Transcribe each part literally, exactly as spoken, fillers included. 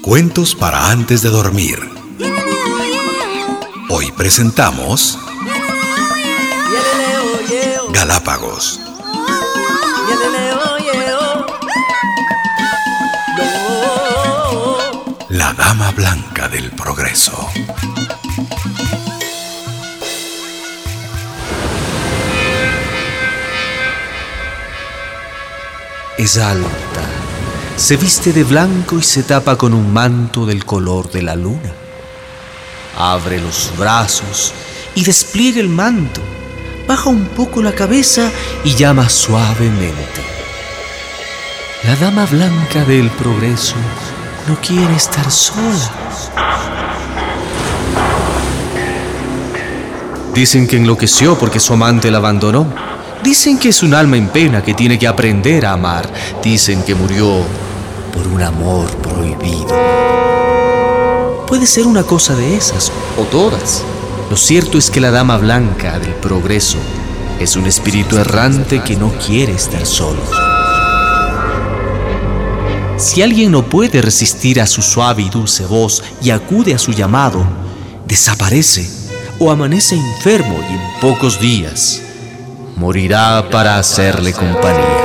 Cuentos para antes de dormir. Hoy presentamos Galápagos. La Dama Blanca del Progreso. Es alta, se viste de blanco y se tapa con un manto del color de la luna. Abre los brazos y despliega el manto, baja un poco la cabeza y llama suavemente. La Dama Blanca del Progreso no quiere estar sola. Dicen que enloqueció porque su amante la abandonó. Dicen que es un alma en pena que tiene que aprender a amar. Dicen que murió por un amor prohibido. Puede ser una cosa de esas, o todas. Lo cierto es que la Dama Blanca del Progreso es un espíritu errante que no quiere estar solo. Si alguien no puede resistir a su suave y dulce voz y acude a su llamado, desaparece o amanece enfermo y en pocos días morirá para hacerle compañía.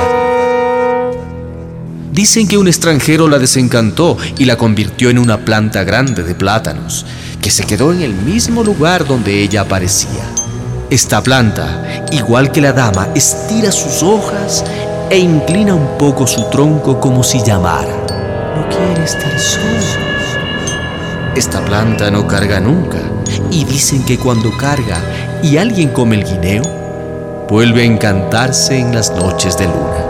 Dicen que un extranjero la desencantó y la convirtió en una planta grande de plátanos, que se quedó en el mismo lugar donde ella aparecía. Esta planta, igual que la dama, estira sus hojas e inclina un poco su tronco como si llamara. No quiere estar sola. Esta planta no carga nunca, y dicen que cuando carga y alguien come el guineo, vuelve a encantarse en las noches de luna.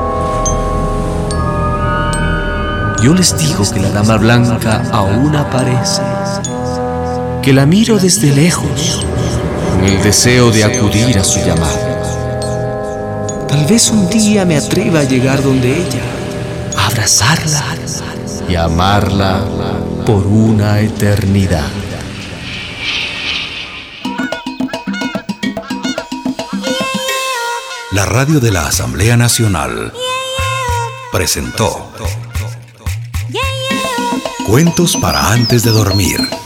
Yo les digo que la Dama Blanca aún aparece, que la miro desde lejos, con el deseo de acudir a su llamado. Tal vez un día me atreva a llegar donde ella, a abrazarla y a amarla por una eternidad. La radio de la Asamblea Nacional presentó Cuentos para antes de dormir.